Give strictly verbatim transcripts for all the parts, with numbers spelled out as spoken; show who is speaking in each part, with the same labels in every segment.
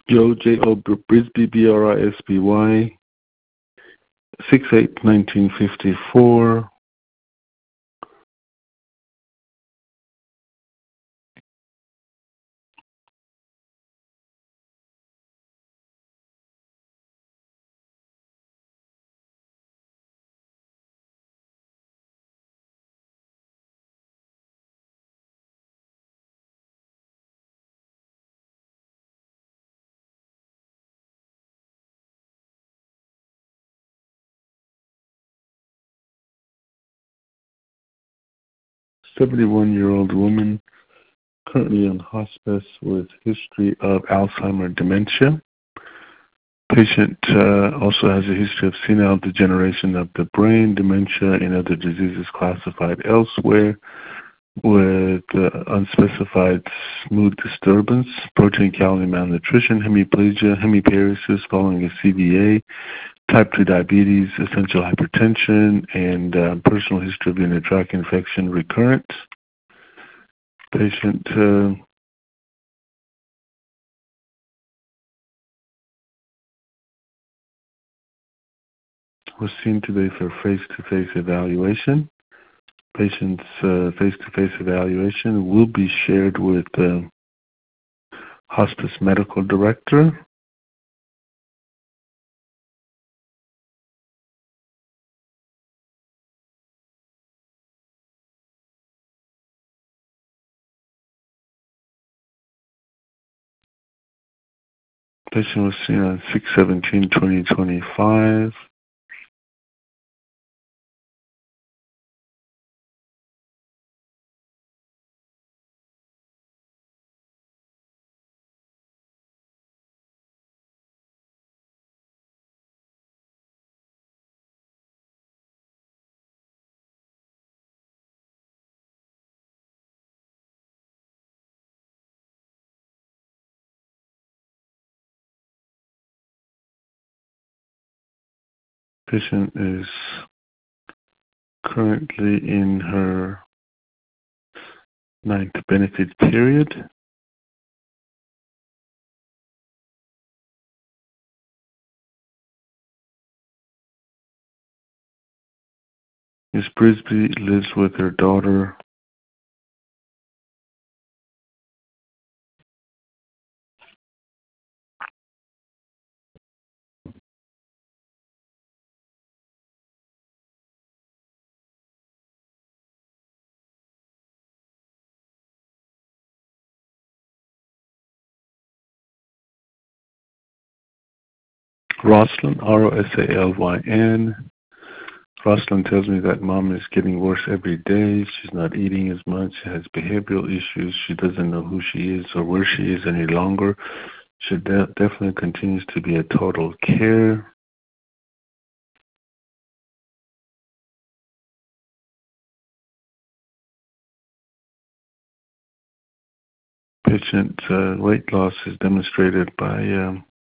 Speaker 1: Joe, J O Brisby, B R I S B Y, six eight nineteen fifty-four. seventy-one-year-old woman, currently on hospice with history of Alzheimer's dementia. Patient uh, also has a history of senile degeneration of the brain, dementia, and other diseases classified elsewhere, with uh, unspecified mood disturbance, protein calorie malnutrition, hemiplegia, hemiparesis following a C V A, type two diabetes, essential hypertension, and uh, personal history of urinary tract infection recurrent. Patient uh, was seen today for face-to-face evaluation. Patient's uh, face-to-face evaluation will be shared with the uh, hospice medical director. Patient was seen on six seventeen twenty twenty-five. Patient is currently in her ninth benefit period. Miz Brisby lives with her daughter. Rosalind, R O S A L Y N. Rosalind tells me that mom is getting worse every day. She's not eating as much. She has behavioral issues. She doesn't know who she is or where she is any longer. She de- definitely continues to be a total care. Patient uh, weight loss is demonstrated by um,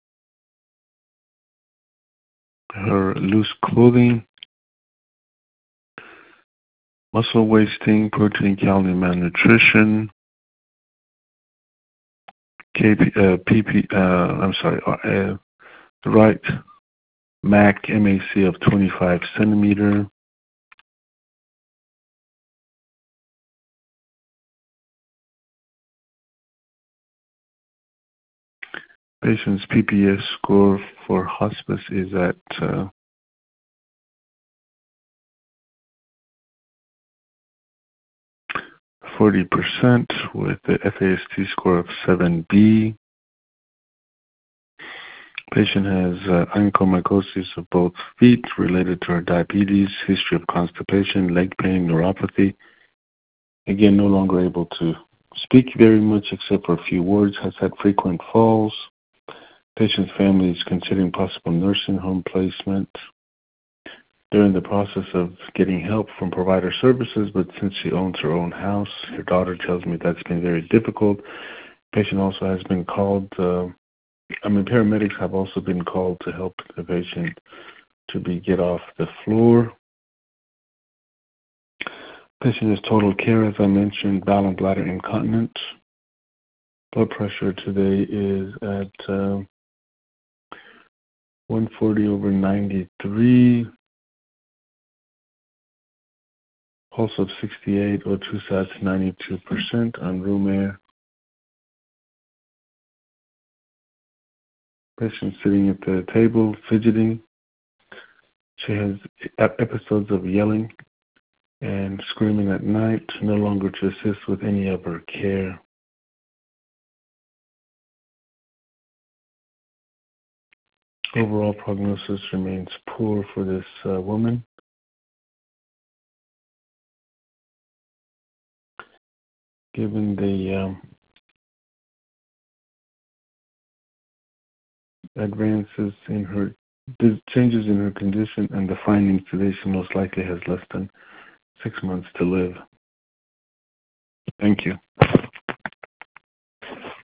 Speaker 1: her loose clothing, muscle wasting, protein calorie malnutrition, K P, uh, P P, uh, I'm sorry, uh, right M A C, M A C of twenty-five centimeter. Patient's P P S score for hospice is at uh, forty percent with the F A S T score of seven B. Patient has uh, onychomycosis of both feet related to her diabetes, history of constipation, leg pain, neuropathy. Again, no longer able to speak very much except for a few words, has had frequent falls. Patient's family is considering possible nursing home placement. They're in the process of getting help from provider services, but since she owns her own house, her daughter tells me that's been very difficult. Patient also has been called, uh, I mean, paramedics have also been called to help the patient to be get off the floor. Patient is total care, as I mentioned, bowel and bladder incontinent. Blood pressure today is at uh, one forty over ninety-three. Pulse of sixty-eight, O two sats ninety-two percent on room air. Patient sitting at the table, fidgeting. She has episodes of yelling and screaming at night, no longer to assist with any of her care. Overall prognosis remains poor for this uh, woman. Given the um, advances in her, the changes in her condition and the findings today, she most likely has less than six months to live. Thank you.